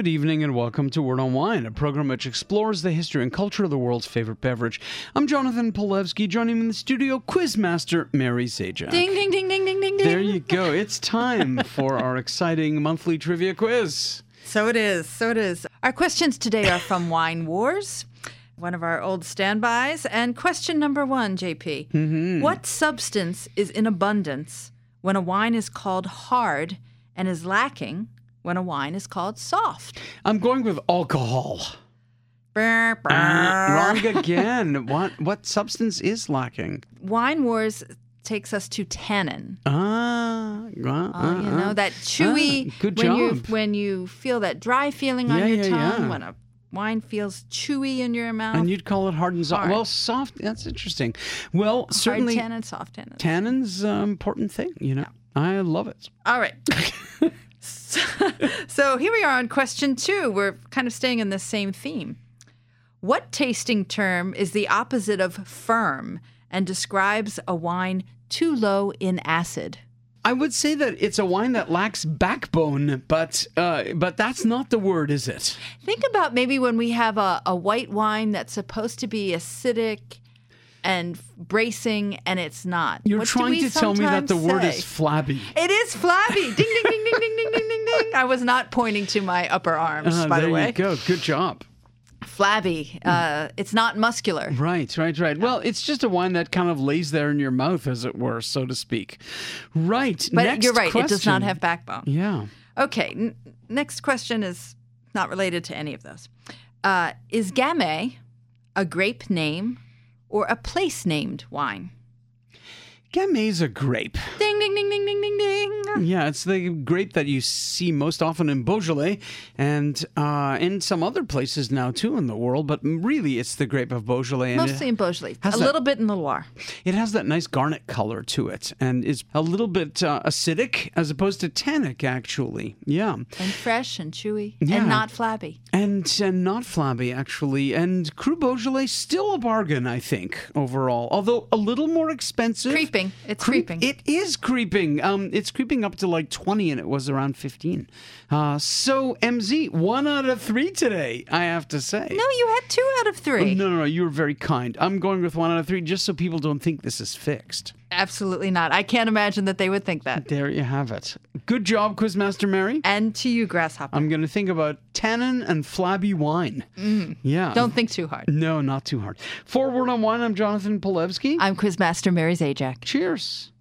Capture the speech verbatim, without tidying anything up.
Good evening and welcome to Word on Wine, a program which explores the history and culture of the world's favorite beverage. I'm Jonathan Polewski, joining me in the studio, Quizmaster Mary Zajac. Ding, ding, ding, ding, ding, ding, ding. There you go. It's time for our exciting monthly trivia quiz. So it is, so it is. Our questions today are from Wine Wars, one of our old standbys. And question number one, J P. Mm-hmm. What substance is in abundance when a wine is called hard and is lacking when a wine is called soft? I'm going with alcohol. Brr, brr. Uh, wrong again. What what substance is lacking? Wine Wars takes us to tannin. Ah, uh, uh, Oh, you know, that chewy, ah, good when job. you when you feel that dry feeling on Yeah, your yeah, tongue, yeah. when a wine feels chewy in your mouth. And you'd call it hard and soft. Hard. Well, soft, that's interesting. Well, certainly Hard tannin, soft tannin. tannin's an important thing, you know. I love it. All right. so, so here we are on question two. We're kind of staying in the same theme. What tasting term is the opposite of firm and describes a wine too low in acid? I would say that it's a wine that lacks backbone, but uh, but that's not the word, is it? Think about maybe when we have a, a white wine that's supposed to be acidic and bracing, and it's not. You're What do trying we to tell me that the sometimes word say? is flabby. It is flabby. Ding, ding, ding, ding, ding, ding, ding, ding, ding. I was not pointing to my upper arms, Uh, by there the way. you go. Good job. Flabby. Uh, it's not muscular. Right, right, right. Well, it's just a wine that kind of lays there in your mouth, as it were, so to speak. Right. But next you're right. question. It does not have backbone. Yeah. Okay. N- next question is not related to any of those. Uh, is Gamay a grape name or a place named wine? Gamay's a grape. Ding, ding, ding, ding, ding, ding, ding. Yeah, it's the grape that you see most often in Beaujolais and uh, in some other places now, too, in the world. But really, it's the grape of Beaujolais. And Mostly in Beaujolais. A has that- little bit in the Loire. It has that nice garnet color to it and is a little bit uh, acidic as opposed to tannic, actually. Yeah. And fresh and chewy Yeah. and not flabby. And, and not flabby, actually. And Cru Beaujolais, still a bargain, I think, overall. Although a little more expensive. Creeping. It's Creep- creeping. It is creeping. Um, it's creeping up to like twenty, and it was around fifteen. Uh, so, M Z, one out of three today, I have to say. No, you had two out of three. No, no, no, you were very kind. I'm going with one out of three just so people don't think this is fixed. Absolutely not. I can't imagine that they would think that. There you have it. Good job, Quizmaster Mary. And to you, Grasshopper. I'm going to think about tannin and flabby wine. Mm. Yeah. Don't think too hard. No, not too hard. For Word on Wine, I'm Jonathan Polewski. I'm Quizmaster Mary Zajac. Cheers.